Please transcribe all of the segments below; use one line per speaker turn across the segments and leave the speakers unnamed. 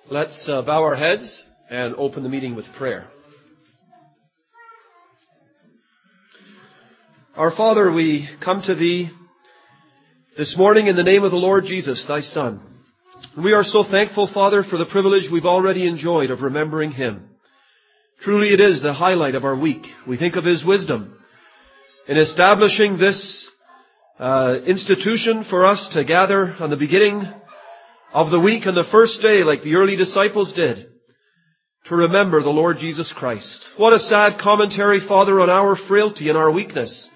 Let's bow our heads and open the meeting with prayer. Our Father, we come to Thee this morning in the name of the Lord Jesus, Thy Son. And we are so thankful, Father, for the privilege we've already enjoyed of remembering Him. Truly it is the highlight of our week. We think of His wisdom in establishing this institution for us to gather on the beginning of the week and the first day, like the early disciples did, to remember the Lord Jesus Christ. What a sad commentary, Father, on our frailty and our weakness,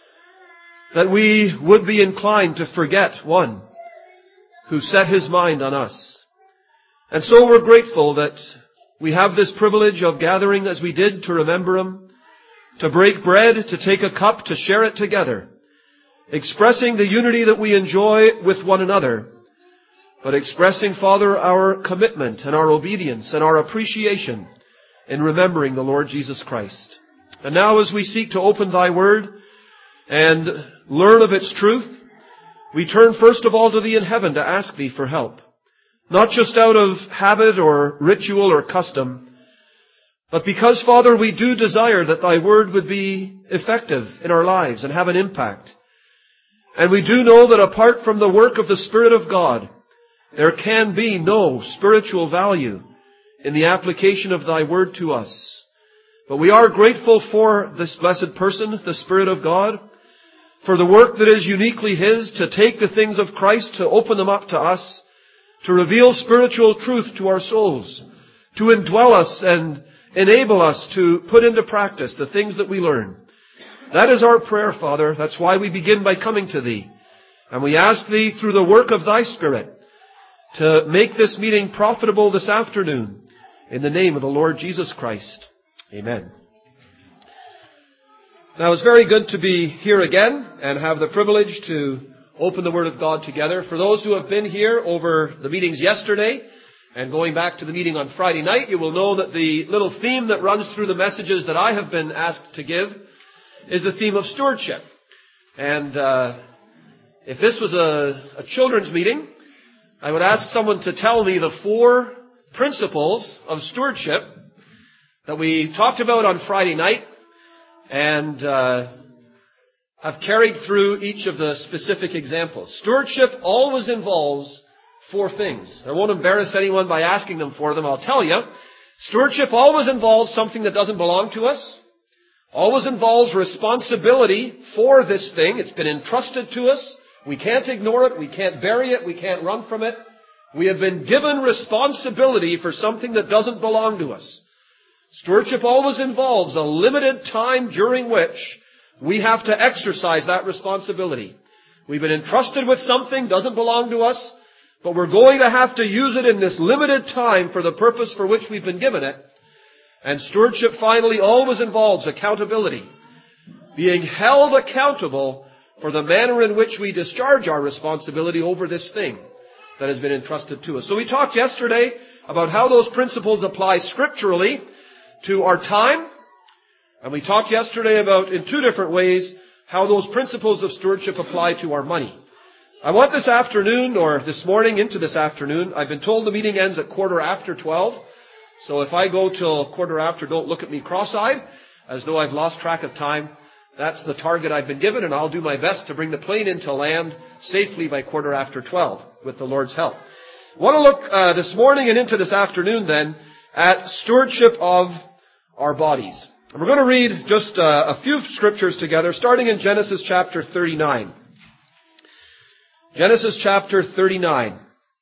that we would be inclined to forget one who set His mind on us. And so we're grateful that we have this privilege of gathering as we did to remember Him, to break bread, to take a cup, to share it together, expressing the unity that we enjoy with one another, but expressing, Father, our commitment and our obedience and our appreciation in remembering the Lord Jesus Christ. And now as we seek to open Thy Word and learn of its truth, we turn first of all to Thee in heaven to ask Thee for help. Not just out of habit or ritual or custom, but because, Father, we do desire that Thy Word would be effective in our lives and have an impact. And we do know that apart from the work of the Spirit of God, there can be no spiritual value in the application of Thy Word to us. But we are grateful for this blessed person, the Spirit of God, for the work that is uniquely His, to take the things of Christ, to open them up to us, to reveal spiritual truth to our souls, to indwell us and enable us to put into practice the things that we learn. That is our prayer, Father. That's why we begin by coming to Thee. And we ask Thee, through the work of Thy Spirit, to make this meeting profitable this afternoon, in the name of the Lord Jesus Christ. Amen. Now, it's very good to be here again and have the privilege to open the Word of God together. For those who have been here over the meetings yesterday and going back to the meeting on Friday night, you will know that the little theme that runs through the messages that I have been asked to give is the theme of stewardship. And if this was a children's meeting, I would ask someone to tell me the 4 principles of stewardship that we talked about on Friday night and have carried through each of the specific examples. Stewardship always involves 4 things. I won't embarrass anyone by asking them for them. I'll tell you, stewardship always involves something that doesn't belong to us, always involves responsibility for this thing. It's been entrusted to us. We can't ignore it. We can't bury it. We can't run from it. We have been given responsibility for something that doesn't belong to us. Stewardship always involves a limited time during which we have to exercise that responsibility. We've been entrusted with something, doesn't belong to us, but we're going to have to use it in this limited time for the purpose for which we've been given it. And stewardship finally always involves accountability. Being held accountable for the manner in which we discharge our responsibility over this thing that has been entrusted to us. So we talked yesterday about how those principles apply scripturally to our time. And we talked yesterday about, in 2 different ways, how those principles of stewardship apply to our money. I want this afternoon, or this morning into this afternoon, I've been told the meeting ends at 12:15. So if I go till 12:15, don't look at me cross-eyed, as though I've lost track of time. That's the target I've been given, and I'll do my best to bring the plane into land safely by 12:15 with the Lord's help. I want to look this morning and into this afternoon then at stewardship of our bodies. And we're going to read just a few scriptures together, starting in Genesis chapter 39. Genesis chapter 39.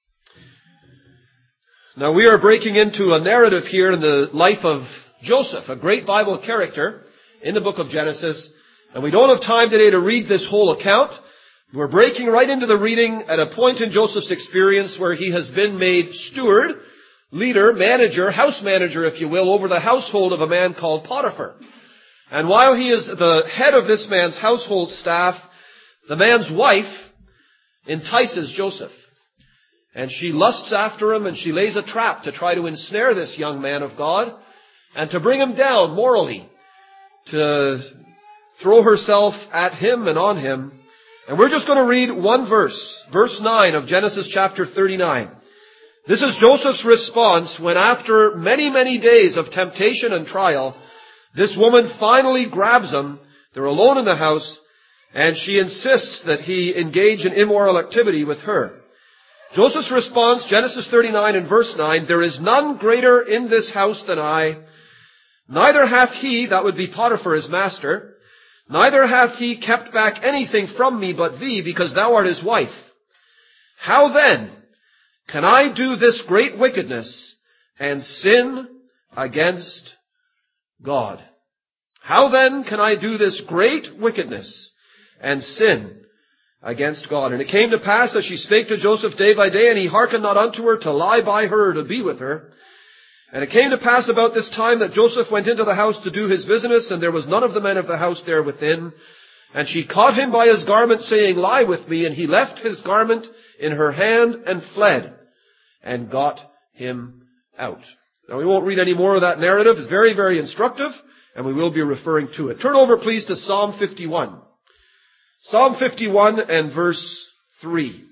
Now we are breaking into a narrative here in the life of Joseph, a great Bible character in the book of Genesis. And we don't have time today to read this whole account. We're breaking right into the reading at a point in Joseph's experience where he has been made steward, leader, manager, house manager, if you will, over the household of a man called Potiphar. And while he is the head of this man's household staff, the man's wife entices Joseph. And she lusts after him and she lays a trap to try to ensnare this young man of God and to bring him down morally, to throw herself at him and on him. And we're just going to read one verse, verse 9 of Genesis chapter 39. This is Joseph's response when after many, many days of temptation and trial, this woman finally grabs him. They're alone in the house, and she insists that he engage in immoral activity with her. Joseph's response, Genesis 39 and verse 9, "There is none greater in this house than I. Neither hath he," that would be Potiphar, his master, "neither hath he kept back anything from me but thee, because thou art his wife. How then can I do this great wickedness and sin against God?" How then can I do this great wickedness and sin against God? And it came to pass as she spake to Joseph day by day, and he hearkened not unto her to lie by her or to be with her. And it came to pass about this time that Joseph went into the house to do his business, and there was none of the men of the house there within. And she caught him by his garment, saying, "Lie with me." And he left his garment in her hand and fled and got him out. Now we won't read any more of that narrative. It's very, very instructive, and we will be referring to it. Turn over, please, to Psalm 51. Psalm 51 and verse 3.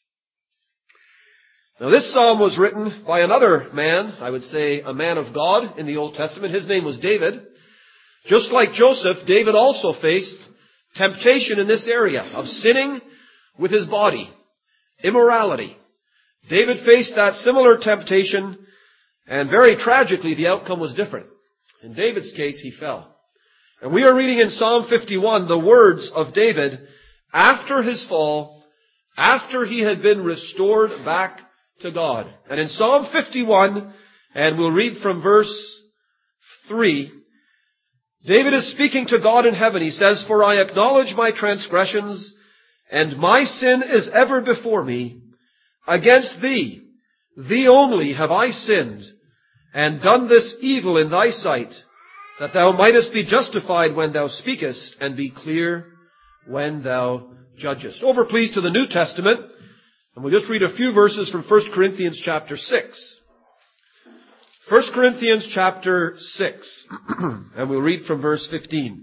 Now this psalm was written by another man, I would say a man of God in the Old Testament. His name was David. Just like Joseph, David also faced temptation in this area of sinning with his body, immorality. David faced that similar temptation, and very tragically, the outcome was different. In David's case, he fell. And we are reading in Psalm 51 the words of David after his fall, after he had been restored back to God. And in Psalm 51, and we'll read from verse 3, David is speaking to God in heaven. He says, "For I acknowledge my transgressions, and my sin is ever before me. Against thee, thee only have I sinned, and done this evil in thy sight, that thou mightest be justified when thou speakest, and be clear when thou judgest." Over, please, to the New Testament, and we'll just read a few verses from 1 Corinthians chapter 6. 1 Corinthians chapter 6, and we'll read from verse 15.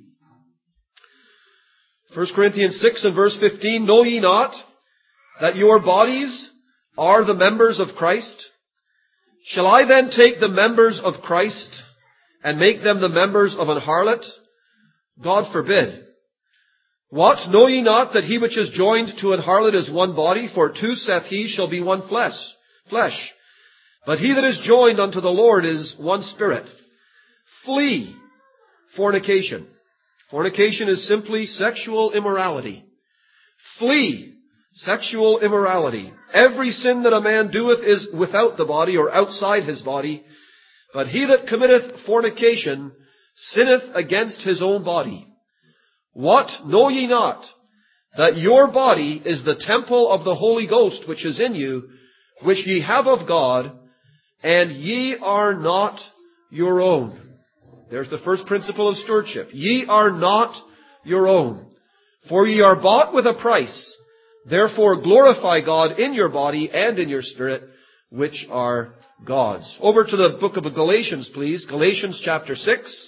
1 Corinthians 6 and verse 15, "Know ye not that your bodies are the members of Christ? Shall I then take the members of Christ and make them the members of an harlot? God forbid. What? Know ye not that he which is joined to an harlot is one body? For two, saith he, shall be one flesh. But he that is joined unto the Lord is one spirit. Flee fornication." Fornication is simply sexual immorality. Flee sexual immorality. "Every sin that a man doeth is without the body," or outside his body. "But he that committeth fornication sinneth against his own body. What? Know ye not that your body is the temple of the Holy Ghost which is in you, which ye have of God, and ye are not your own?" There's the first principle of stewardship. "Ye are not your own. For ye are bought with a price. Therefore glorify God in your body and in your spirit, which are God's." Over to the book of Galatians, please. Galatians chapter 6.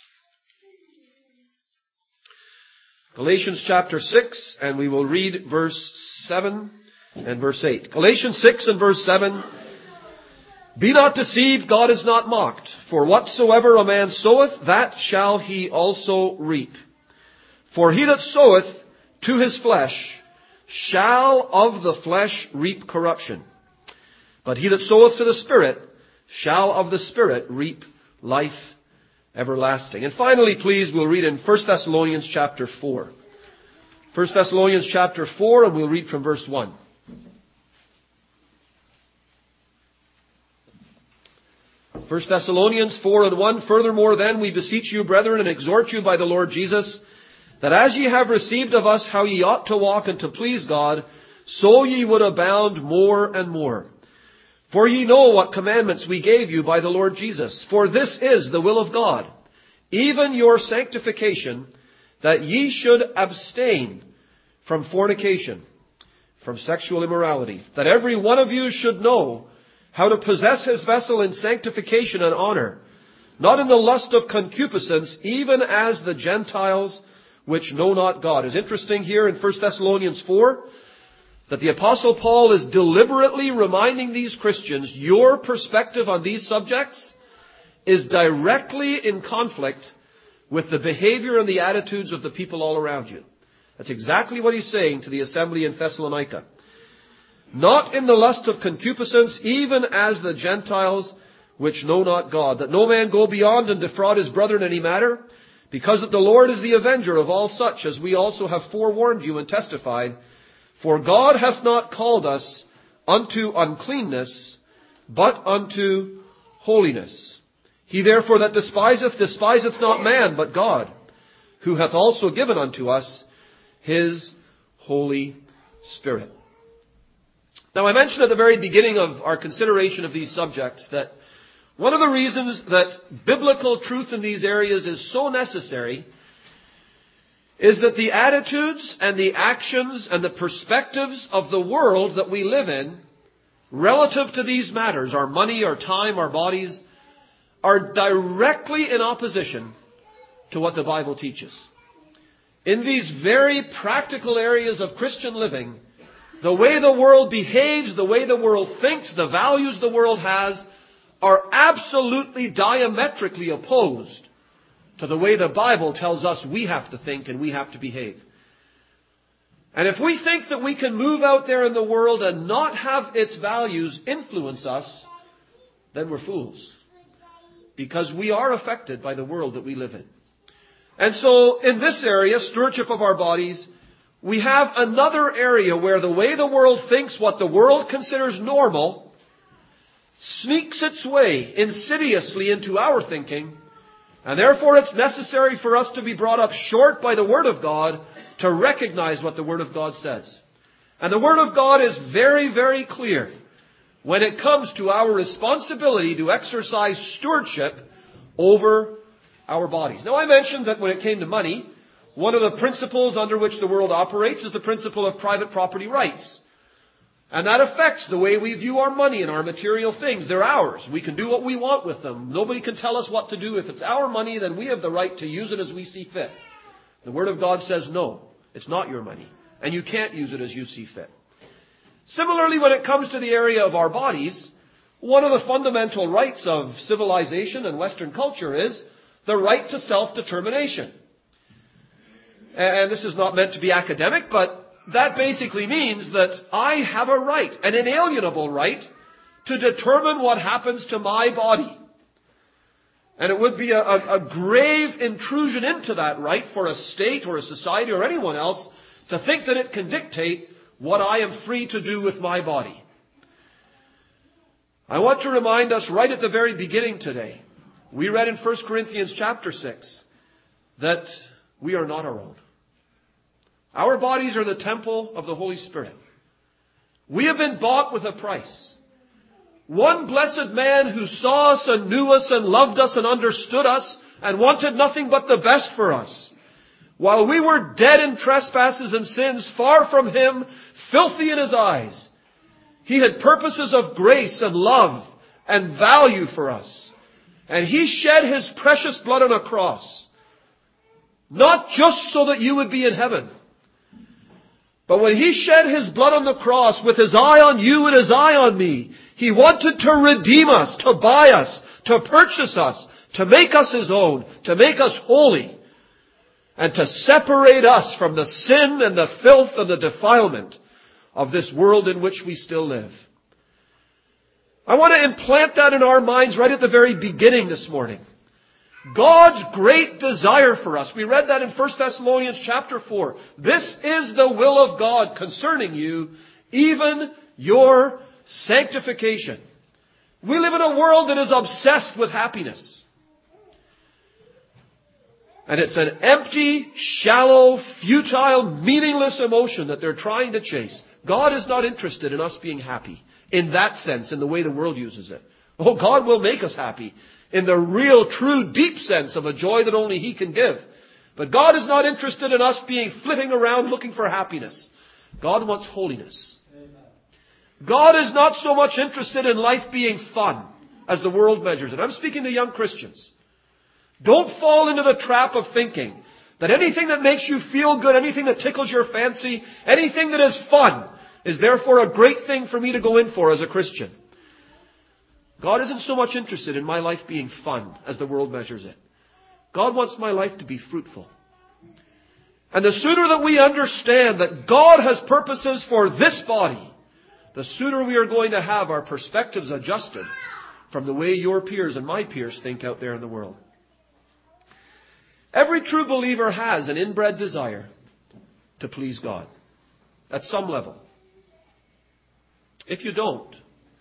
Galatians chapter 6, and we will read verse 7 and verse 8. Galatians 6 and verse 7. "Be not deceived, God is not mocked. For whatsoever a man soweth, that shall he also reap. For he that soweth to his flesh shall of the flesh reap corruption. But he that soweth to the Spirit shall of the Spirit reap life everlasting." And finally, please, we'll read in 1 Thessalonians chapter 4. 1 Thessalonians chapter 4, and we'll read from verse 1. 1 Thessalonians 4 and 1, "Furthermore then we beseech you, brethren, and exhort you by the Lord Jesus, that as ye have received of us how ye ought to walk and to please God, so ye would abound more and more. For ye know what commandments we gave you by the Lord Jesus. For this is the will of God, even your sanctification, that ye should abstain from fornication, from sexual immorality, that every one of you should know how to possess his vessel in sanctification and honor, not in the lust of concupiscence, even as the Gentiles which know not God." It's interesting here in 1 Thessalonians 4, that the Apostle Paul is deliberately reminding these Christians, your perspective on these subjects is directly in conflict with the behavior and the attitudes of the people all around you. That's exactly what he's saying to the assembly in Thessalonica. Not in the lust of concupiscence, even as the Gentiles which know not God, that no man go beyond and defraud his brother in any matter, because that the Lord is the avenger of all such, as we also have forewarned you and testified. For God hath not called us unto uncleanness, but unto holiness. He therefore that despiseth not man, but God, who hath also given unto us His Holy Spirit. Now, I mentioned at the very beginning of our consideration of these subjects that one of the reasons that biblical truth in these areas is so necessary is that the attitudes and the actions and the perspectives of the world that we live in relative to these matters, our money, our time, our bodies, are directly in opposition to what the Bible teaches. In these very practical areas of Christian living, the way the world behaves, the way the world thinks, the values the world has, are absolutely diametrically opposed to the way the Bible tells us we have to think and we have to behave. And if we think that we can move out there in the world and not have its values influence us, then we're fools. Because we are affected by the world that we live in. And so, in this area, stewardship of our bodies, we have another area where the way the world thinks, what the world considers normal, sneaks its way insidiously into our thinking. And therefore it's necessary for us to be brought up short by the Word of God to recognize what the Word of God says. And the Word of God is very, very clear when it comes to our responsibility to exercise stewardship over our bodies. Now, I mentioned that when it came to money, one of the principles under which the world operates is the principle of private property rights. And that affects the way we view our money and our material things. They're ours. We can do what we want with them. Nobody can tell us what to do. If it's our money, then we have the right to use it as we see fit. The Word of God says, no, it's not your money. And you can't use it as you see fit. Similarly, when it comes to the area of our bodies, one of the fundamental rights of civilization and Western culture is the right to self-determination. And this is not meant to be academic, but that basically means that I have a right, an inalienable right, to determine what happens to my body. And it would be a grave intrusion into that right for a state or a society or anyone else to think that it can dictate what I am free to do with my body. I want to remind us right at the very beginning today, we read in 1 Corinthians chapter 6 that we are not our own. Our bodies are the temple of the Holy Spirit. We have been bought with a price. One blessed man who saw us and knew us and loved us and understood us and wanted nothing but the best for us. While we were dead in trespasses and sins, far from Him, filthy in His eyes, He had purposes of grace and love and value for us. And He shed His precious blood on a cross. Not just so that you would be in heaven. But when He shed His blood on the cross with His eye on you and His eye on me, He wanted to redeem us, to buy us, to purchase us, to make us His own, to make us holy, and to separate us from the sin and the filth and the defilement of this world in which we still live. I want to implant that in our minds right at the very beginning this morning. God's great desire for us. We read that in 1 Thessalonians chapter 4. This is the will of God concerning you, even your sanctification. We live in a world that is obsessed with happiness. And it's an empty, shallow, futile, meaningless emotion that they're trying to chase. God is not interested in us being happy in that sense, in the way the world uses it. Oh, God will make us happy in the real, true, deep sense of a joy that only He can give. But God is not interested in us being flitting around looking for happiness. God wants holiness. God is not so much interested in life being fun as the world measures it. I'm speaking to young Christians. Don't fall into the trap of thinking that anything that makes you feel good, anything that tickles your fancy, anything that is fun, is therefore a great thing for me to go in for as a Christian. God isn't so much interested in my life being fun as the world measures it. God wants my life to be fruitful. And the sooner that we understand that God has purposes for this body, the sooner we are going to have our perspectives adjusted from the way your peers and my peers think out there in the world. Every true believer has an inbred desire to please God at some level. If you don't,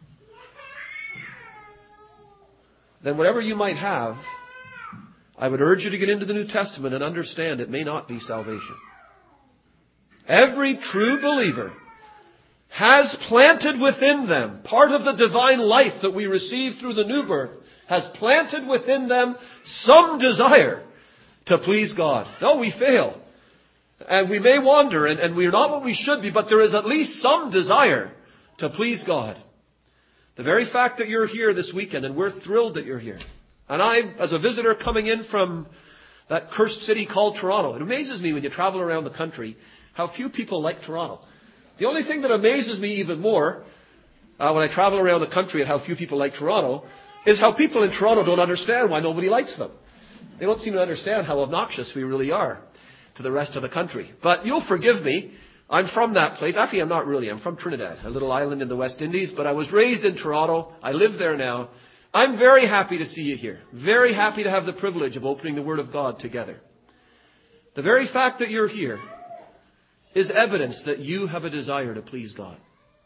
then whatever you might have, I would urge you to get into the New Testament and understand it may not be salvation. Every true believer has planted within them, part of the divine life that we receive through the new birth, has planted within them some desire to please God. No, we fail. And we may wander, and we're not what we should be, but there is at least some desire to please God. The very fact that you're here this weekend, and we're thrilled that you're here. And I, as a visitor coming in from that cursed city called Toronto, it amazes me when you travel around the country how few people like Toronto. The only thing that amazes me even more when I travel around the country at how few people like Toronto is how people in Toronto don't understand why nobody likes them. They don't seem to understand how obnoxious we really are to the rest of the country. But you'll forgive me. I'm from that place. Actually, I'm not really. I'm from Trinidad, a little island in the West Indies. But I was raised in Toronto. I live there now. I'm very happy to see you here. Very happy to have the privilege of opening the Word of God together. The very fact that you're here is evidence that you have a desire to please God.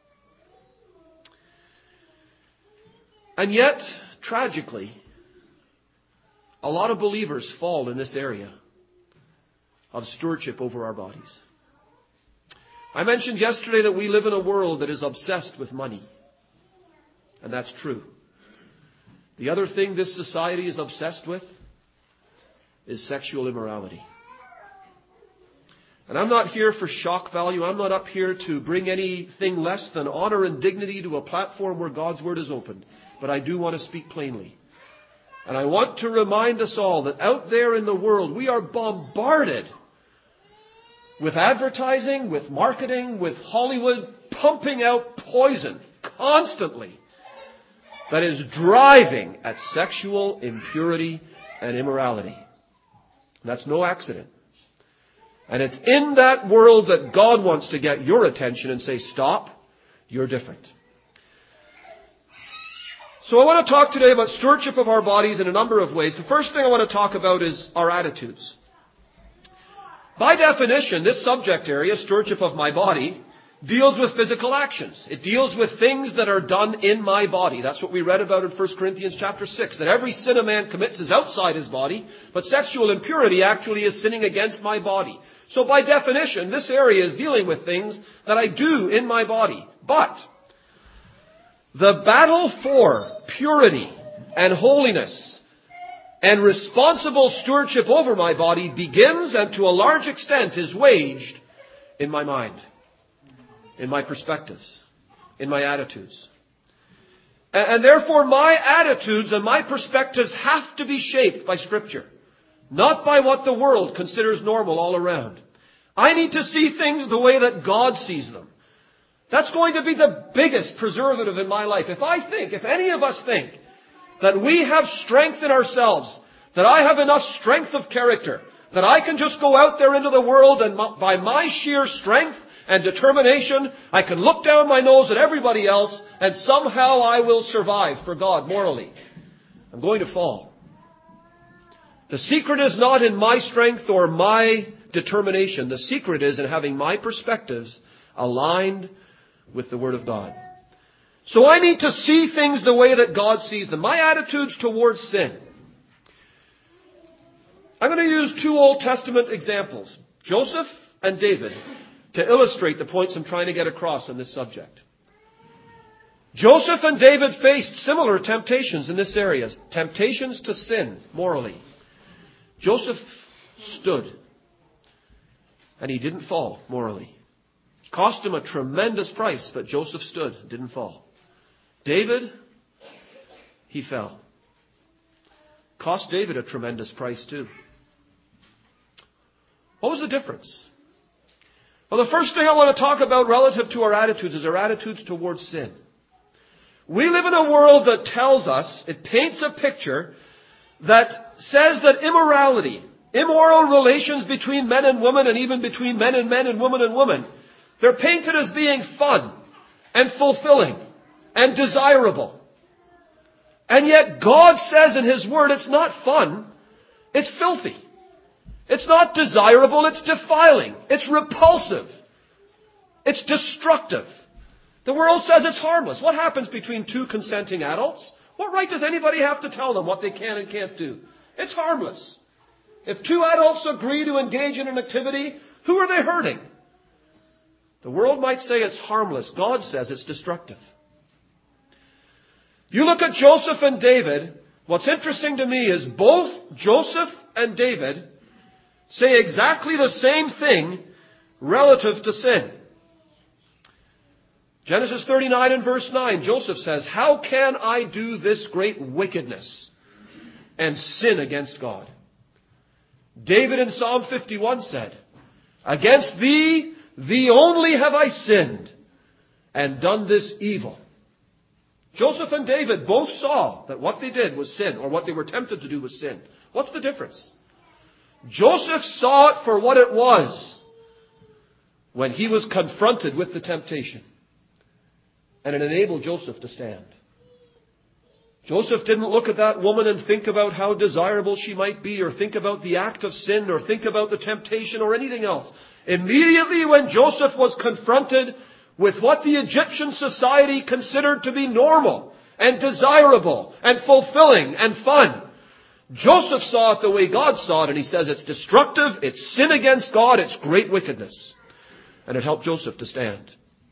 And yet, tragically, a lot of believers fall in this area of stewardship over our bodies. I mentioned yesterday that we live in a world that is obsessed with money. And that's true. The other thing this society is obsessed with is sexual immorality. And I'm not here for shock value. I'm not up here to bring anything less than honor and dignity to a platform where God's Word is opened. But I do want to speak plainly. And I want to remind us all that out there in the world, we are bombarded with advertising, with marketing, with Hollywood pumping out poison constantly that is driving at sexual impurity and immorality. That's no accident. And it's in that world that God wants to get your attention and say, stop, you're different. So I want to talk today about stewardship of our bodies in a number of ways. The first thing I want to talk about is our attitudes. By definition, this subject area, stewardship of my body, deals with physical actions. It deals with things that are done in my body. That's what we read about in 1 Corinthians chapter 6, that every sin a man commits is outside his body, but sexual impurity actually is sinning against my body. So by definition, this area is dealing with things that I do in my body. But the battle for purity and holiness and responsible stewardship over my body begins and to a large extent is waged in my mind, in my perspectives, in my attitudes. And therefore my attitudes and my perspectives have to be shaped by Scripture, not by what the world considers normal all around. I need to see things the way that God sees them. That's going to be the biggest preservative in my life. If any of us think that we have strength in ourselves, that I have enough strength of character, that I can just go out there into the world and by my sheer strength and determination, I can look down my nose at everybody else and somehow I will survive for God morally, I'm going to fall. The secret is not in my strength or my determination. The secret is in having my perspectives aligned with the Word of God. So I need to see things the way that God sees them. My attitudes towards sin. I'm going to use two Old Testament examples, Joseph and David, to illustrate the points I'm trying to get across on this subject. Joseph and David faced similar temptations in this area, temptations to sin morally. Joseph stood, and he didn't fall morally. It cost him a tremendous price, but Joseph stood, didn't fall. David, he fell. Cost David a tremendous price too. What was the difference? Well, the first thing I want to talk about relative to our attitudes is our attitudes towards sin. We live in a world that tells us, it paints a picture that says that immorality, immoral relations between men and women, and even between men and women, they're painted as being fun and fulfilling and desirable. And yet God says in His Word it's not fun, it's filthy. It's not desirable, it's defiling. It's repulsive. It's destructive. The world says it's harmless. What happens between two consenting adults? What right does anybody have to tell them what they can and can't do? It's harmless. If two adults agree to engage in an activity, who are they hurting? The world might say it's harmless. God says it's destructive. You look at Joseph and David. What's interesting to me is both Joseph and David say exactly the same thing relative to sin. Genesis 39 and verse 9, Joseph says, "How can I do this great wickedness and sin against God?" David in Psalm 51 said, "Against thee, thee only have I sinned and done this evil." Joseph and David both saw that what they did was sin, or what they were tempted to do was sin. What's the difference? Joseph saw it for what it was when he was confronted with the temptation. And it enabled Joseph to stand. Joseph didn't look at that woman and think about how desirable she might be, or think about the act of sin, or think about the temptation, or anything else. Immediately when Joseph was confronted with what the Egyptian society considered to be normal and desirable and fulfilling and fun, Joseph saw it the way God saw it, and he says it's destructive, it's sin against God, it's great wickedness. And it helped Joseph to stand.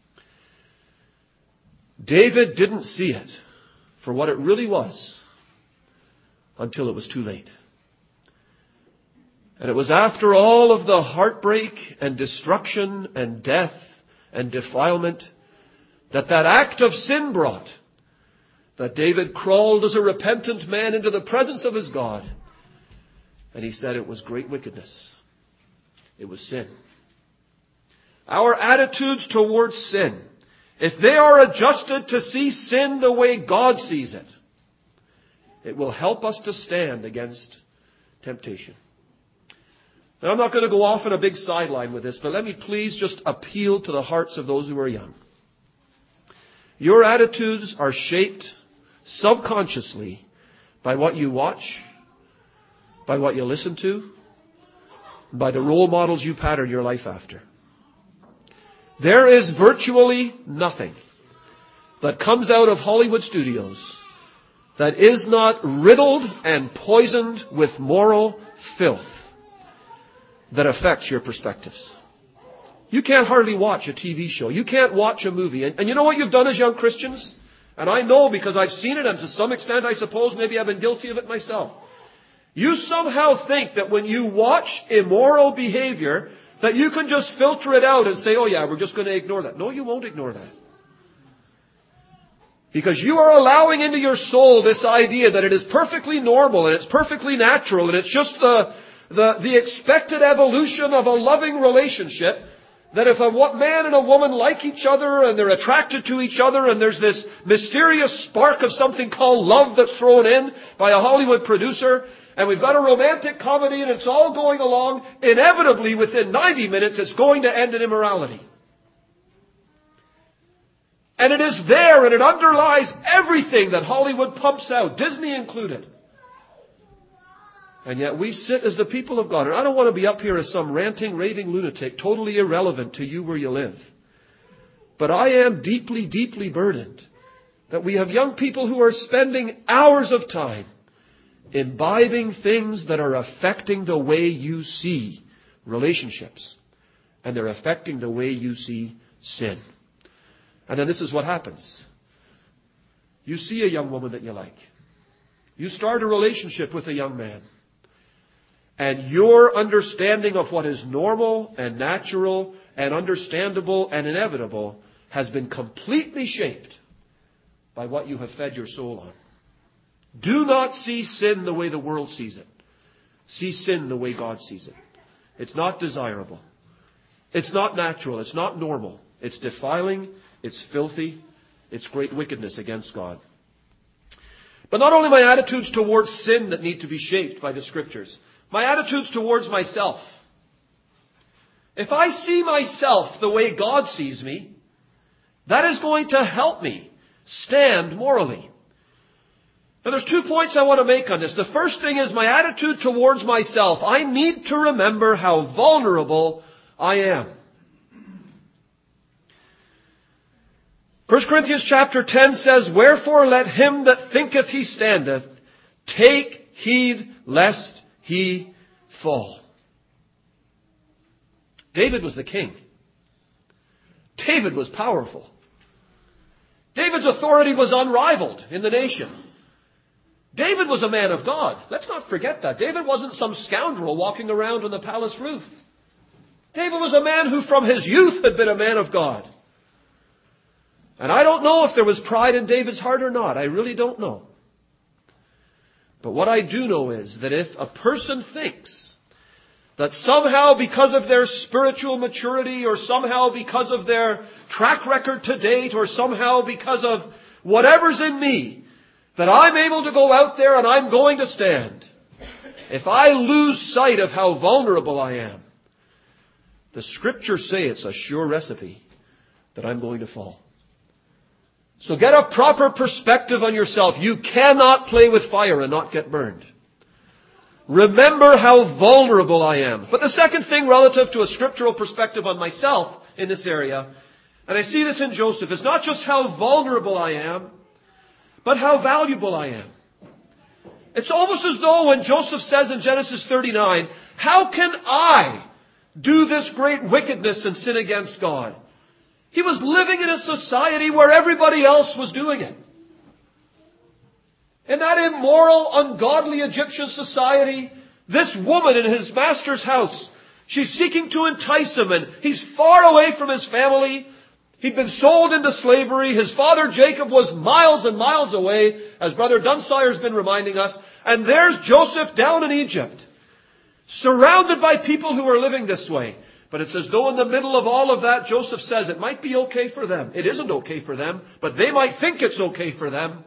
David didn't see it for what it really was until it was too late. And it was after all of the heartbreak and destruction and death and defilement that act of sin brought, that David crawled as a repentant man into the presence of his God. And he said it was great wickedness. It was sin. Our attitudes towards sin, if they are adjusted to see sin the way God sees it, it will help us to stand against temptation. Now, I'm not going to go off on a big sideline with this, but let me please just appeal to the hearts of those who are young. Your attitudes are shaped subconsciously by what you watch, by what you listen to, by the role models you pattern your life after. There is virtually nothing that comes out of Hollywood studios that is not riddled and poisoned with moral filth that affects your perspectives. You can't hardly watch a TV show. You can't watch a movie. And you know what you've done as young Christians? And I know because I've seen it, and to some extent, I suppose, maybe I've been guilty of it myself. You somehow think that when you watch immoral behavior, that you can just filter it out and say, oh yeah, we're just going to ignore that. No, you won't ignore that. Because you are allowing into your soul this idea that it is perfectly normal and it's perfectly natural and it's just the expected evolution of a loving relationship. That if a man and a woman like each other and they're attracted to each other and there's this mysterious spark of something called love that's thrown in by a Hollywood producer, and we've got a romantic comedy and it's all going along, inevitably within 90 minutes it's going to end in immorality. And it is there and it underlies everything that Hollywood pumps out, Disney included. And yet we sit as the people of God. And I don't want to be up here as some ranting, raving lunatic, totally irrelevant to you where you live. But I am deeply, deeply burdened that we have young people who are spending hours of time imbibing things that are affecting the way you see relationships. And they're affecting the way you see sin. And then this is what happens. You see a young woman that you like. You start a relationship with a young man. And your understanding of what is normal and natural and understandable and inevitable has been completely shaped by what you have fed your soul on. Do not see sin the way the world sees it. See sin the way God sees it. It's not desirable. It's not natural. It's not normal. It's defiling. It's filthy. It's great wickedness against God. But not only my attitudes towards sin that need to be shaped by the Scriptures, my attitudes towards myself. If I see myself the way God sees me, that is going to help me stand morally. Now there's 2 points I want to make on this. The first thing is my attitude towards myself. I need to remember how vulnerable I am. 1 Corinthians chapter 10 says, "Wherefore let him that thinketh he standeth take heed lest he fall." David was the king. David was powerful. David's authority was unrivaled in the nation. David was a man of God. Let's not forget that. David wasn't some scoundrel walking around on the palace roof. David was a man who from his youth had been a man of God. And I don't know if there was pride in David's heart or not. I really don't know. But what I do know is that if a person thinks that somehow because of their spiritual maturity or somehow because of their track record to date or somehow because of whatever's in me, that I'm able to go out there and I'm going to stand, if I lose sight of how vulnerable I am, the Scriptures say it's a sure recipe that I'm going to fall. So get a proper perspective on yourself. You cannot play with fire and not get burned. Remember how vulnerable I am. But the second thing relative to a scriptural perspective on myself in this area, and I see this in Joseph, is not just how vulnerable I am, but how valuable I am. It's almost as though when Joseph says in Genesis 39, "How can I do this great wickedness and sin against God?" He was living in a society where everybody else was doing it. In that immoral, ungodly Egyptian society, this woman in his master's house, she's seeking to entice him, and he's far away from his family. He'd been sold into slavery. His father Jacob was miles and miles away, as Brother Dunsire's been reminding us. And there's Joseph down in Egypt, surrounded by people who are living this way. But it's as though in the middle of all of that, Joseph says it might be okay for them. It isn't okay for them, but they might think it's okay for them.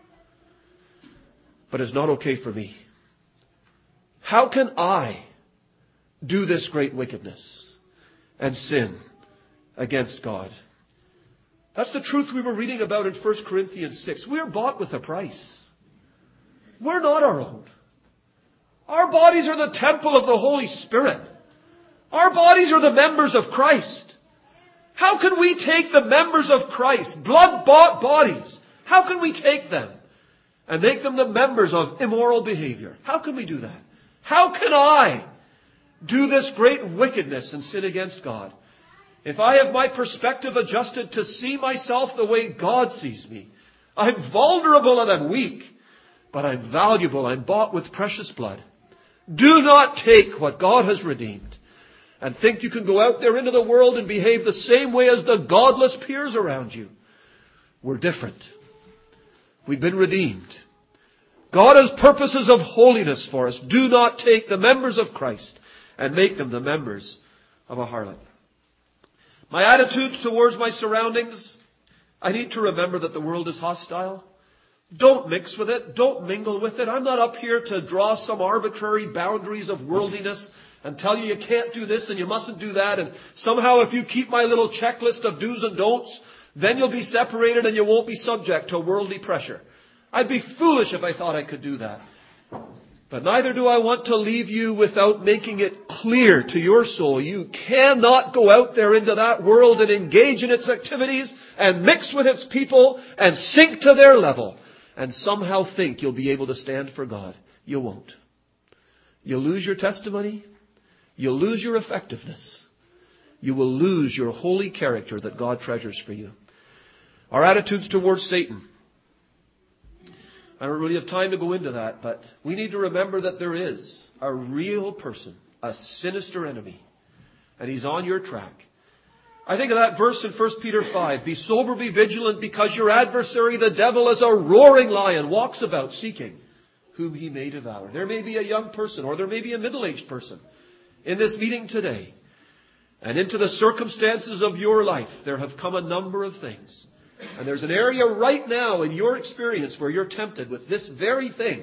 But it's not okay for me. How can I do this great wickedness and sin against God? That's the truth we were reading about in 1 Corinthians 6. We're bought with a price. We're not our own. Our bodies are the temple of the Holy Spirit. Our bodies are the members of Christ. How can we take the members of Christ, blood-bought bodies, how can we take them and make them the members of immoral behavior? How can we do that? How can I do this great wickedness and sin against God? If I have my perspective adjusted to see myself the way God sees me, I'm vulnerable and I'm weak, but I'm valuable. I'm bought with precious blood. Do not take what God has redeemed and think you can go out there into the world and behave the same way as the godless peers around you. We're different. We've been redeemed. God has purposes of holiness for us. Do not take the members of Christ and make them the members of a harlot. My attitude towards my surroundings, I need to remember that the world is hostile. Don't mix with it. Don't mingle with it. I'm not up here to draw some arbitrary boundaries of worldliness and tell you you can't do this and you mustn't do that. And somehow if you keep my little checklist of do's and don'ts, then you'll be separated and you won't be subject to worldly pressure. I'd be foolish if I thought I could do that. But neither do I want to leave you without making it clear to your soul. You cannot go out there into that world and engage in its activities and mix with its people and sink to their level and somehow think you'll be able to stand for God. You won't. You'll lose your testimony. You'll lose your effectiveness. You will lose your holy character that God treasures for you. Our attitudes towards Satan. I don't really have time to go into that, but we need to remember that there is a real person, a sinister enemy, and he's on your track. I think of that verse in 1 Peter 5. Be sober, be vigilant, because your adversary, the devil, as a roaring lion, walks about seeking whom he may devour. There may be a young person or there may be a middle-aged person in this meeting today And into the circumstances of your life, there have come a number of things. And there's an area right now in your experience where you're tempted with this very thing.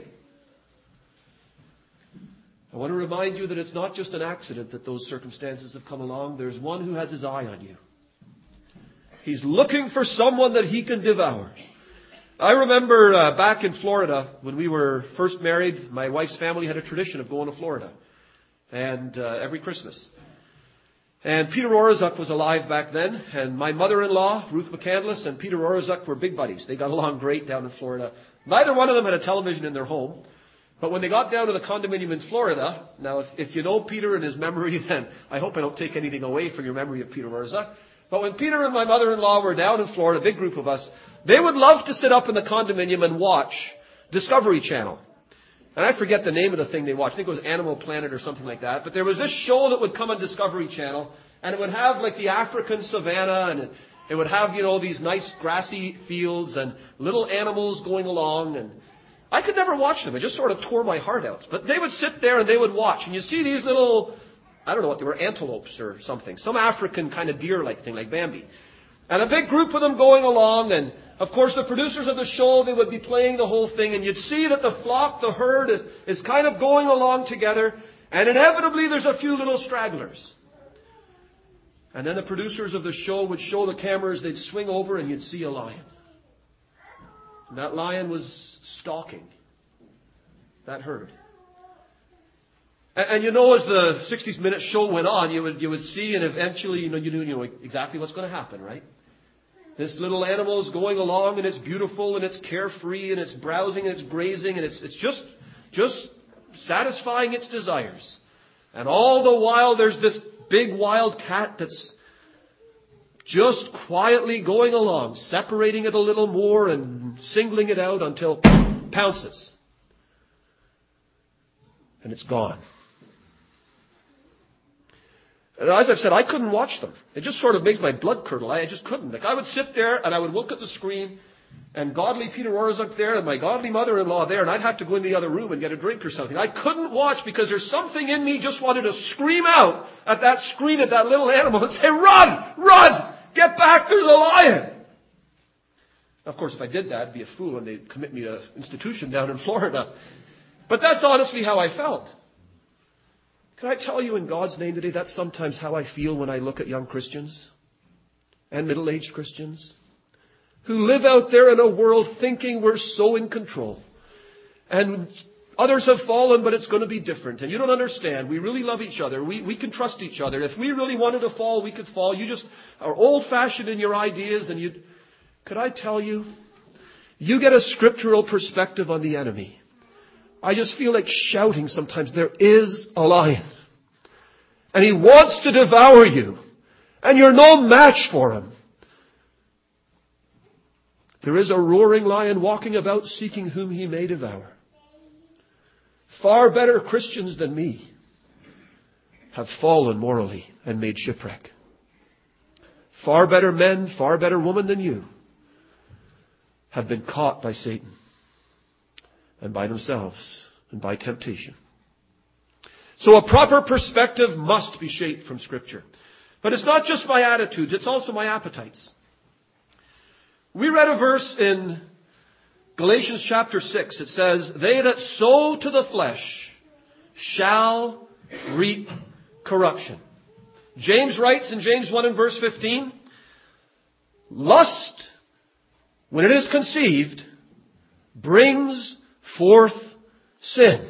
I want to remind you that it's not just an accident that those circumstances have come along. There's one who has his eye on you. He's looking for someone that he can devour. I remember back in Florida, when we were first married, my wife's family had a tradition of going to Florida. And every Christmas. And Peter Orozuk was alive back then. And my mother-in-law, Ruth McCandless, and Peter Orozuk were big buddies. They got along great down in Florida. Neither one of them had a television in their home. But when they got down to the condominium in Florida, now if you know Peter and his memory, then I hope I don't take anything away from your memory of Peter Orozuk. But when Peter and my mother-in-law were down in Florida, a big group of us, they would love to sit up in the condominium and watch Discovery Channel. And I forget the name of the thing they watched. I think it was Animal Planet or something like that. But there was this show that would come on Discovery Channel, and it would have like the African savanna, and it would have, these nice grassy fields and little animals going along. And I could never watch them. It just sort of tore my heart out. But they would sit there and they would watch. And you see these little, I don't know what they were, antelopes or something. Some African kind of deer-like thing, like Bambi. And a big group of them going along. And, of course, the producers of the show, they would be playing the whole thing. And you'd see that the flock, the herd, is kind of going along together. And inevitably, there's a few little stragglers. And then the producers of the show would show the cameras. They'd swing over and you'd see a lion. And that lion was stalking that herd. And as the 60 Minutes show went on, you would see, and eventually, you knew exactly what's going to happen, right? This little animal is going along, and it's beautiful, and it's carefree, and it's browsing, and it's grazing, and it's just satisfying its desires. And all the while, there's this big wild cat that's just quietly going along, separating it a little more and singling it out until pounces. And it's gone. And as I've said, I couldn't watch them. It just sort of makes my blood curdle. I just couldn't. Like, I would sit there and I would look at the screen, and godly Peter Orozuk there and my godly mother-in-law there, and I'd have to go in the other room and get a drink or something. I couldn't watch because there's something in me just wanted to scream out at that screen at that little animal and say, "Run! Run! Get back! There's a lion!" Of course, if I did that, I'd be a fool and they'd commit me to an institution down in Florida. But that's honestly how I felt. Can I tell you in God's name today, that's sometimes how I feel when I look at young Christians and middle-aged Christians who live out there in a world thinking we're so in control. And others have fallen, but it's going to be different. And you don't understand. We really love each other. We can trust each other. If we really wanted to fall, we could fall. You just are old-fashioned in your ideas. And could I tell you, you get a scriptural perspective on the enemy. I just feel like shouting sometimes, there is a lion. And he wants to devour you. And you're no match for him. There is a roaring lion walking about seeking whom he may devour. Far better Christians than me have fallen morally and made shipwreck. Far better men, far better women than you have been caught by Satan and by themselves and by temptation. So a proper perspective must be shaped from Scripture. But it's not just my attitudes, it's also my appetites. We read a verse in Galatians chapter 6. It says, "They that sow to the flesh shall reap corruption." James writes in James 1 and verse 15, "Lust, when it is conceived, brings forth sin."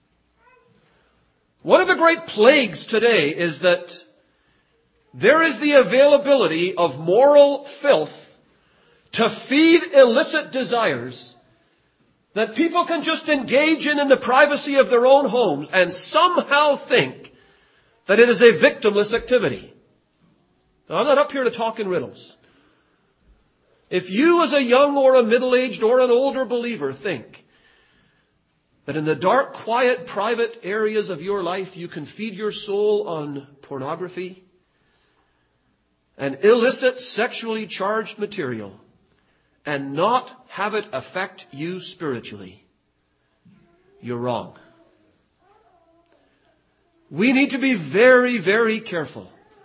One of the great plagues today is that there is the availability of moral filth to feed illicit desires that people can just engage in the privacy of their own homes and somehow think that it is a victimless activity. Now, I'm not up here to talk in riddles. If you as a young or a middle-aged or an older believer think that in the dark, quiet, private areas of your life you can feed your soul on pornography and illicit sexually charged material and not have it affect you spiritually, you're wrong. We need to be very, very careful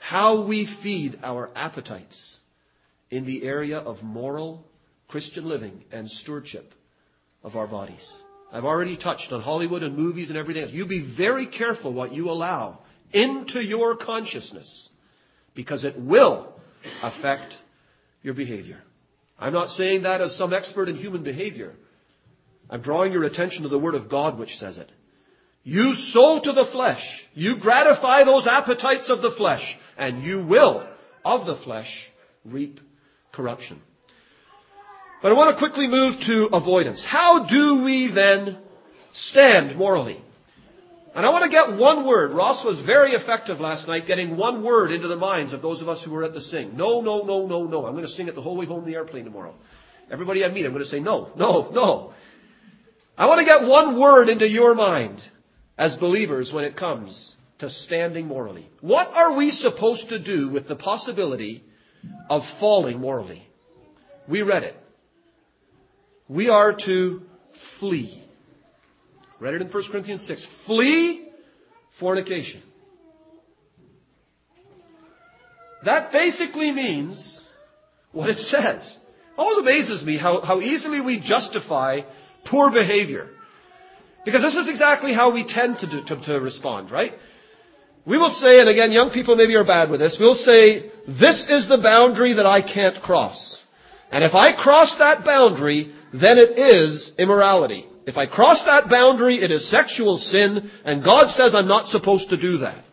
how we feed our appetites in the area of moral Christian living and stewardship of our bodies. I've already touched on Hollywood and movies and everything else. You be very careful what you allow into your consciousness, because it will affect your behavior. I'm not saying that as some expert in human behavior. I'm drawing your attention to the Word of God, which says it. You sow to the flesh. You gratify those appetites of the flesh, and you will, of the flesh, reap corruption. But I want to quickly move to avoidance. How do we then stand morally? And I want to get one word. Ross was very effective last night getting one word into the minds of those of us who were at the sing. No, no, no, no, no. I'm going to sing it the whole way home in the airplane tomorrow. Everybody I meet, I'm going to say no, no, no. I want to get one word into your mind as believers when it comes to standing morally. What are we supposed to do with the possibility of falling morally? We read it. We are to flee. Read it in 1 Corinthians 6. Flee fornication. That basically means what it says. It always amazes me how easily we justify poor behavior. Because this is exactly how we tend to respond, right? We will say, and again, young people maybe are bad with this, we'll say, this is the boundary that I can't cross. And if I cross that boundary, then it is immorality. If I cross that boundary, it is sexual sin, and God says I'm not supposed to do that.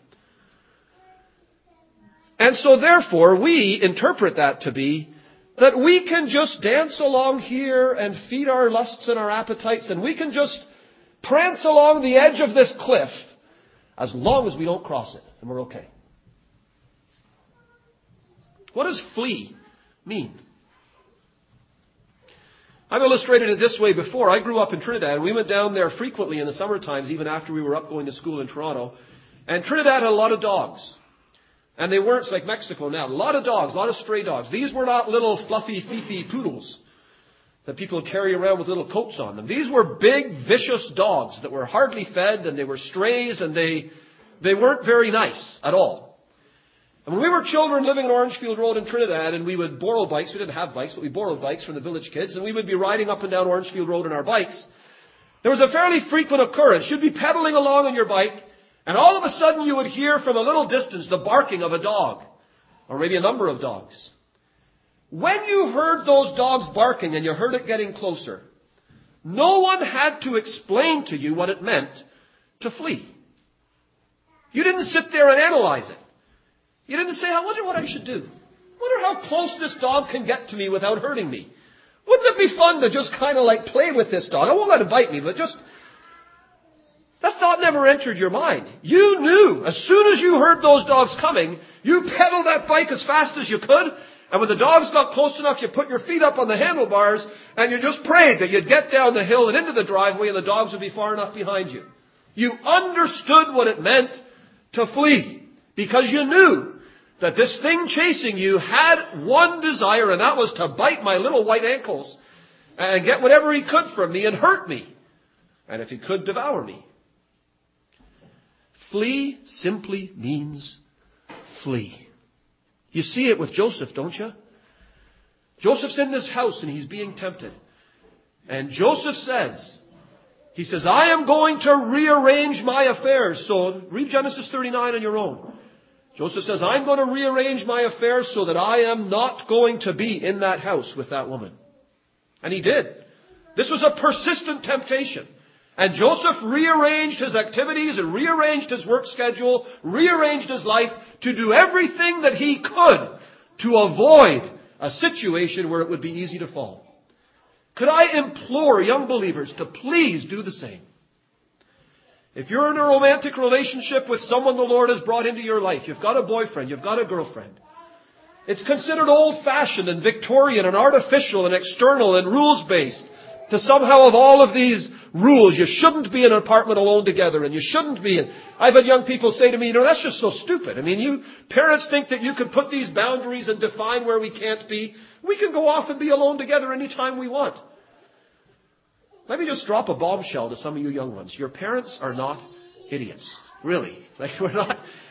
And so therefore, we interpret that to be that we can just dance along here and feed our lusts and our appetites, and we can just prance along the edge of this cliff as long as we don't cross it, and we're okay. What does flee mean? I've illustrated it this way before. I grew up in Trinidad, and we went down there frequently in the summer times, even after we were up going to school in Toronto. And Trinidad had a lot of dogs. And they weren't like Mexico now. A lot of dogs, a lot of stray dogs. These were not little fluffy, fifi poodles that people carry around with little coats on them. These were big, vicious dogs that were hardly fed, and they were strays, and they weren't very nice at all. And when we were children living on Orangefield Road in Trinidad, and we would borrow bikes, we didn't have bikes, but we borrowed bikes from the village kids, and we would be riding up and down Orangefield Road on our bikes, there was a fairly frequent occurrence. You'd be pedaling along on your bike, and all of a sudden you would hear from a little distance the barking of a dog, or maybe a number of dogs. When you heard those dogs barking and you heard it getting closer, no one had to explain to you what it meant to flee. You didn't sit there and analyze it. You didn't say, I wonder what I should do. I wonder how close this dog can get to me without hurting me. Wouldn't it be fun to just kind of like play with this dog? I won't let it bite me, but just... That thought never entered your mind. You knew, as soon as you heard those dogs coming, you pedaled that bike as fast as you could, and when the dogs got close enough, you put your feet up on the handlebars, and you just prayed that you'd get down the hill and into the driveway, and the dogs would be far enough behind you. You understood what it meant to flee, because you knew that this thing chasing you had one desire, and that was to bite my little white ankles and get whatever he could from me and hurt me. And if he could, devour me. Flee simply means flee. You see it with Joseph, don't you? Joseph's in this house and he's being tempted. And Joseph says, he says, I am going to rearrange my affairs. So read Genesis 39 on your own. Joseph says, I'm going to rearrange my affairs so that I am not going to be in that house with that woman. And he did. This was a persistent temptation. And Joseph rearranged his activities and rearranged his work schedule, rearranged his life to do everything that he could to avoid a situation where it would be easy to fall. Could I implore young believers to please do the same? If you're in a romantic relationship with someone the Lord has brought into your life, you've got a boyfriend, you've got a girlfriend, it's considered old-fashioned and Victorian and artificial and external and rules-based to somehow of all of these rules, you shouldn't be in an apartment alone together, and you shouldn't be in... I've had young people say to me, that's just so stupid. I mean, you parents think that you could put these boundaries and define where we can't be. We can go off and be alone together anytime we want. Let me just drop a bombshell to some of you young ones. Your parents are not idiots. Really. We're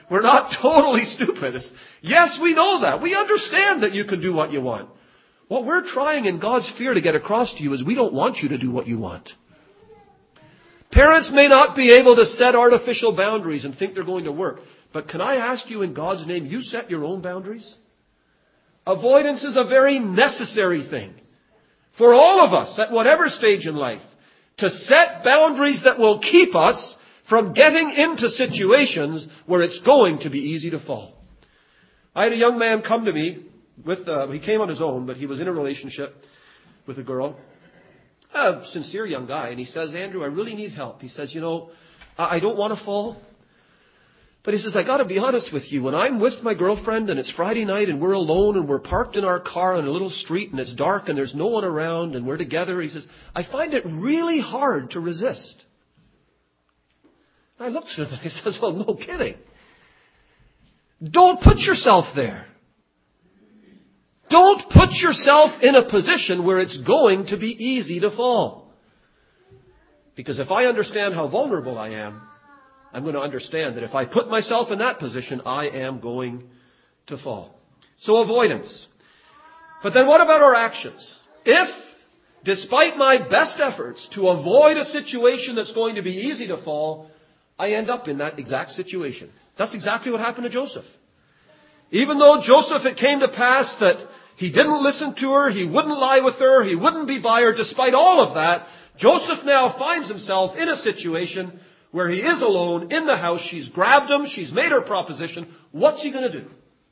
We're not totally stupid. Yes, we know that. We understand that you can do what you want. What we're trying in God's fear to get across to you is we don't want you to do what you want. Parents may not be able to set artificial boundaries and think they're going to work. But can I ask you in God's name, you set your own boundaries? Avoidance is a very necessary thing for all of us at whatever stage in life, to set boundaries that will keep us from getting into situations where it's going to be easy to fall. I had a young man come to me he came on his own, but he was in a relationship with a girl, a sincere young guy, and he says, Andrew, I really need help. He says, I don't want to fall. But he says, I got to be honest with you. When I'm with my girlfriend and it's Friday night and we're alone and we're parked in our car on a little street and it's dark and there's no one around and we're together, he says, I find it really hard to resist. And I looked at him and he says, well, no kidding. Don't put yourself there. Don't put yourself in a position where it's going to be easy to fall. Because if I understand how vulnerable I am, I'm going to understand that if I put myself in that position, I am going to fall. So avoidance. But then what about our actions? If, despite my best efforts to avoid a situation that's going to be easy to fall, I end up in that exact situation. That's exactly what happened to Joseph. Even though Joseph, it came to pass that he didn't listen to her, he wouldn't lie with her, he wouldn't be by her, despite all of that, Joseph now finds himself in a situation where he is alone in the house. She's grabbed him. She's made her proposition. What's he going to do?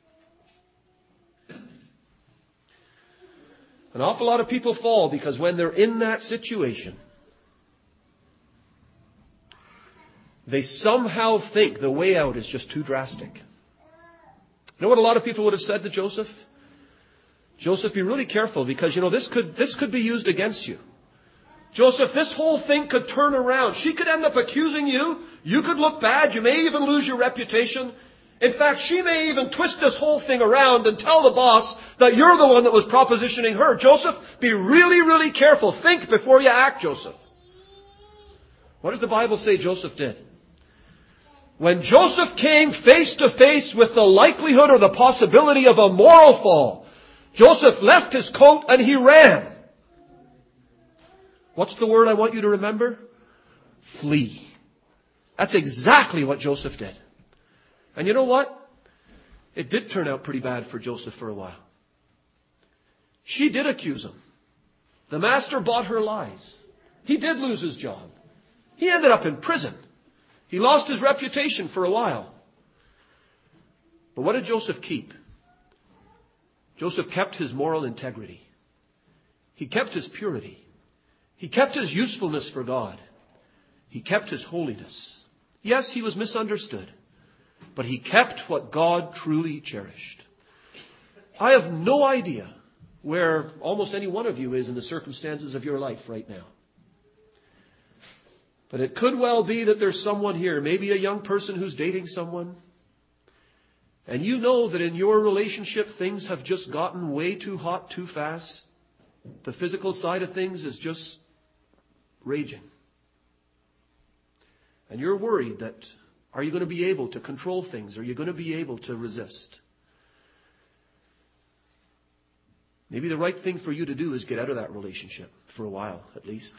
An awful lot of people fall because when they're in that situation, they somehow think the way out is just too drastic. You know what a lot of people would have said to Joseph? Joseph, be really careful because, this could be used against you. Joseph, this whole thing could turn around. She could end up accusing you. You could look bad. You may even lose your reputation. In fact, she may even twist this whole thing around and tell the boss that you're the one that was propositioning her. Joseph, be really, really careful. Think before you act, Joseph. What does the Bible say Joseph did? When Joseph came face to face with the likelihood or the possibility of a moral fall, Joseph left his coat and he ran. What's the word I want you to remember? Flee. That's exactly what Joseph did. And you know what? It did turn out pretty bad for Joseph for a while. She did accuse him. The master bought her lies. He did lose his job. He ended up in prison. He lost his reputation for a while. But what did Joseph keep? Joseph kept his moral integrity. He kept his purity. He kept his usefulness for God. He kept his holiness. Yes, he was misunderstood, but he kept what God truly cherished. I have no idea where almost any one of you is in the circumstances of your life right now. But it could well be that there's someone here, maybe a young person who's dating someone, and you know that in your relationship things have just gotten way too hot too fast. The physical side of things is just raging. And you're worried that, are you going to be able to control things? Are you going to be able to resist? Maybe the right thing for you to do is get out of that relationship for a while, at least.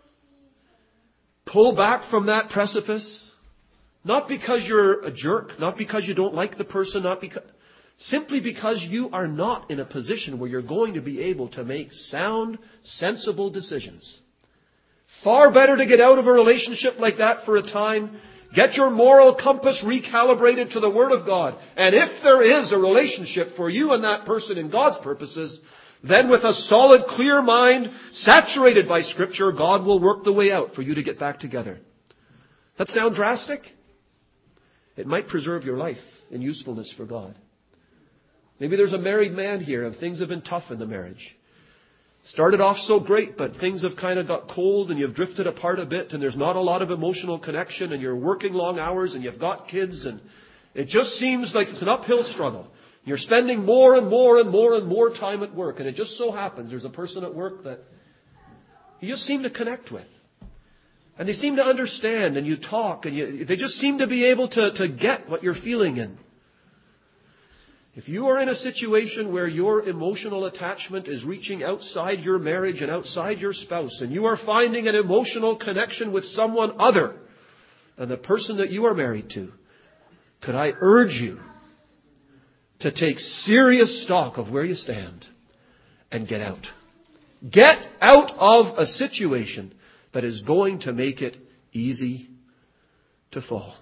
Pull back from that precipice. Not because you're a jerk, not because you don't like the person, simply because you are not in a position where you're going to be able to make sound, sensible decisions. Far better to get out of a relationship like that for a time. Get your moral compass recalibrated to the Word of God. And if there is a relationship for you and that person in God's purposes, then with a solid, clear mind, saturated by Scripture, God will work the way out for you to get back together. That sound drastic? It might preserve your life in usefulness for God. Maybe there's a married man here and things have been tough in the marriage. Started off so great, but things have kind of got cold and you've drifted apart a bit and there's not a lot of emotional connection and you're working long hours and you've got kids and it just seems like it's an uphill struggle. You're spending more and more and more and more time at work, and it just so happens there's a person at work that you just seem to connect with. And they seem to understand, and you talk, and they just seem to be able to get what you're feeling in. If you are in a situation where your emotional attachment is reaching outside your marriage and outside your spouse, and you are finding an emotional connection with someone other than the person that you are married to, could I urge you to take serious stock of where you stand and get out. Get out of a situation that is going to make it easy to fall.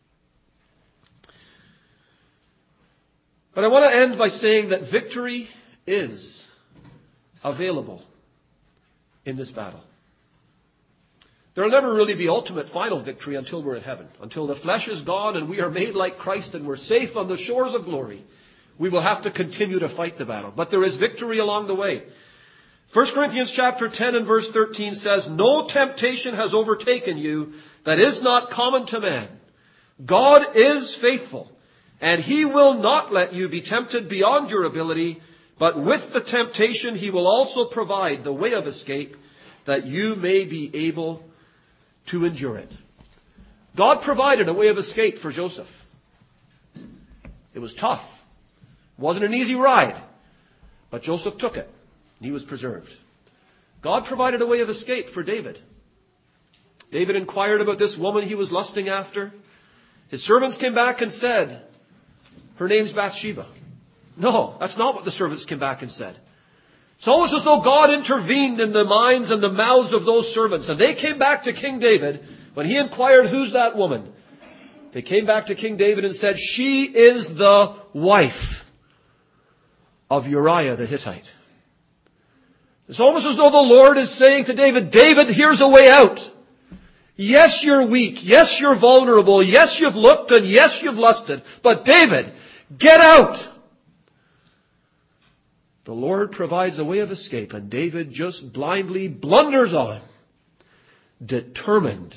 But I want to end by saying that victory is available in this battle. There will never really be ultimate final victory until we're in heaven. Until the flesh is gone and we are made like Christ and we're safe on the shores of glory. We will have to continue to fight the battle. But there is victory along the way. 1 Corinthians chapter 10 and verse 13 says, "No temptation has overtaken you that is not common to man. God is faithful, and He will not let you be tempted beyond your ability, but with the temptation He will also provide the way of escape, that you may be able to endure it." God provided a way of escape for Joseph. It was tough. It wasn't an easy ride. But Joseph took it. He was preserved. God provided a way of escape for David. David inquired about this woman he was lusting after. His servants came back and said, "Her name's Bathsheba." No, that's not what the servants came back and said. It's almost as though God intervened in the minds and the mouths of those servants. And they came back to King David when he inquired, "Who's that woman?" They came back to King David and said, "She is the wife of Uriah the Hittite." It's almost as though the Lord is saying to David, "David, here's a way out. Yes, you're weak. Yes, you're vulnerable. Yes, you've looked and yes, you've lusted. But David, get out." The Lord provides a way of escape, and David just blindly blunders on, determined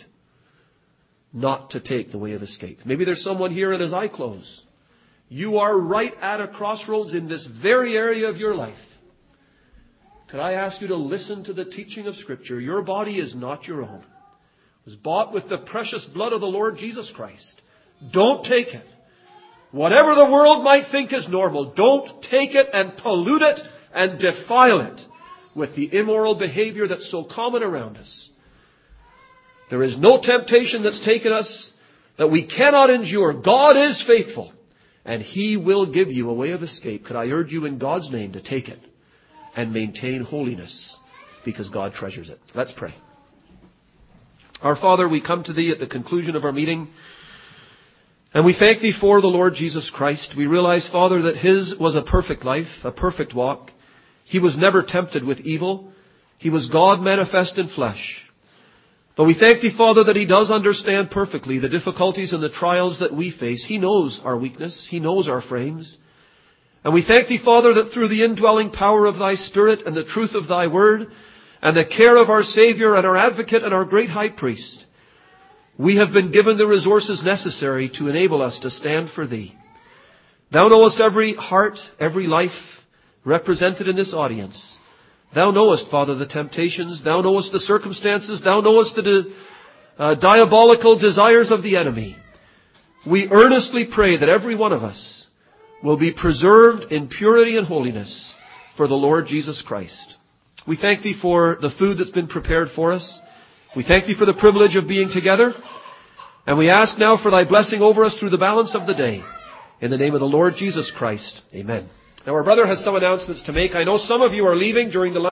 not to take the way of escape. Maybe there's someone here, and as I close, you are right at a crossroads in this very area of your life. Could I ask you to listen to the teaching of Scripture? Your body is not your own. It was bought with the precious blood of the Lord Jesus Christ. Don't take it. Whatever the world might think is normal, don't take it and pollute it and defile it with the immoral behavior that's so common around us. There is no temptation that's taken us that we cannot endure. God is faithful, and He will give you a way of escape. Could I urge you in God's name to take it and maintain holiness, because God treasures it. Let's pray. Our Father, we come to Thee at the conclusion of our meeting, and we thank Thee for the Lord Jesus Christ. We realize, Father, that His was a perfect life, a perfect walk. He was never tempted with evil. He was God manifest in flesh. But we thank Thee, Father, that He does understand perfectly the difficulties and the trials that we face. He knows our weakness. He knows our frames. And we thank Thee, Father, that through the indwelling power of Thy Spirit and the truth of Thy Word and the care of our Savior and our Advocate and our great High Priest, we have been given the resources necessary to enable us to stand for Thee. Thou knowest every heart, every life represented in this audience. Thou knowest, Father, the temptations. Thou knowest the circumstances. Thou knowest the diabolical desires of the enemy. We earnestly pray that every one of us will be preserved in purity and holiness for the Lord Jesus Christ. We thank Thee for the food that's been prepared for us. We thank Thee for the privilege of being together. And we ask now for Thy blessing over us through the balance of the day. In the name of the Lord Jesus Christ. Amen. Now our brother has some announcements to make. I know some of you are leaving during the